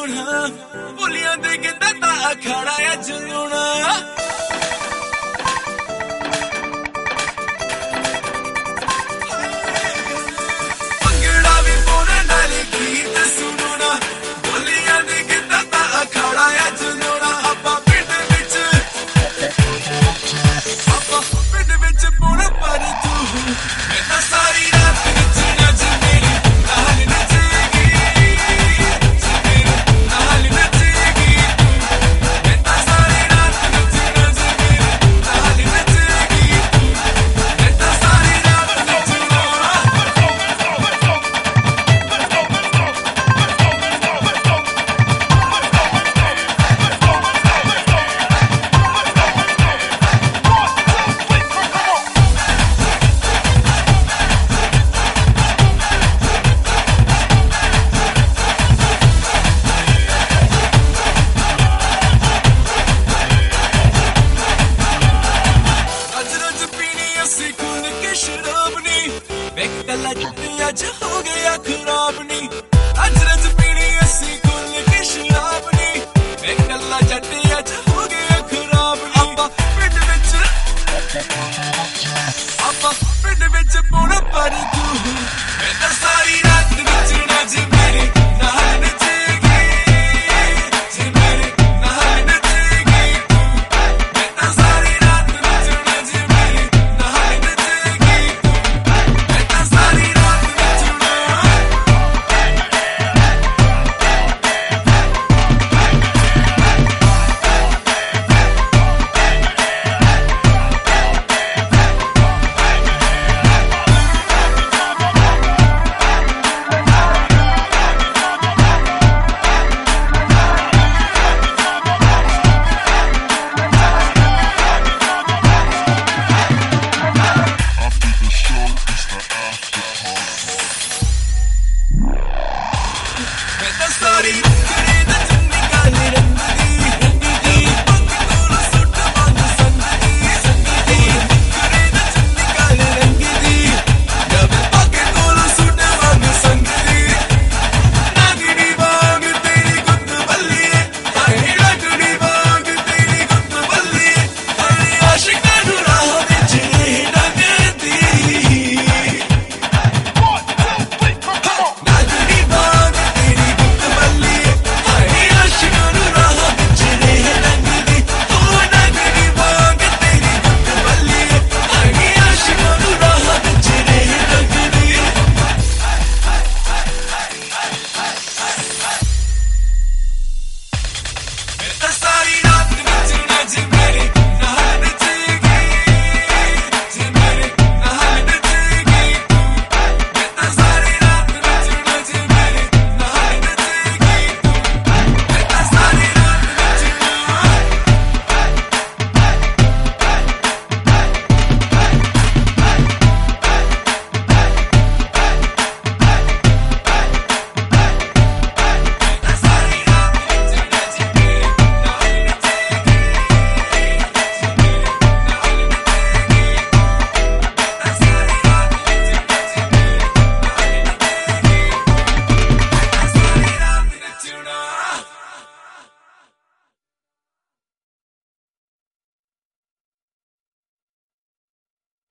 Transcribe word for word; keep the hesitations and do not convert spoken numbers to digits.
ਹੋਣਾ ਬੋਲੀਆਂ ਦੇ ਗਿੱਧਾ ਤਾਂ ਅਖਾੜਾ ਆ ਜਲੂਣਾ कला जट्टी अज हो गया खराब नी अज रज पीनी असी खुल के शराब नी मैं कला जट्टी अज हो गया खराब नी आपा पिंड विच आपा पिंड विच पोड़ा पर तू मैं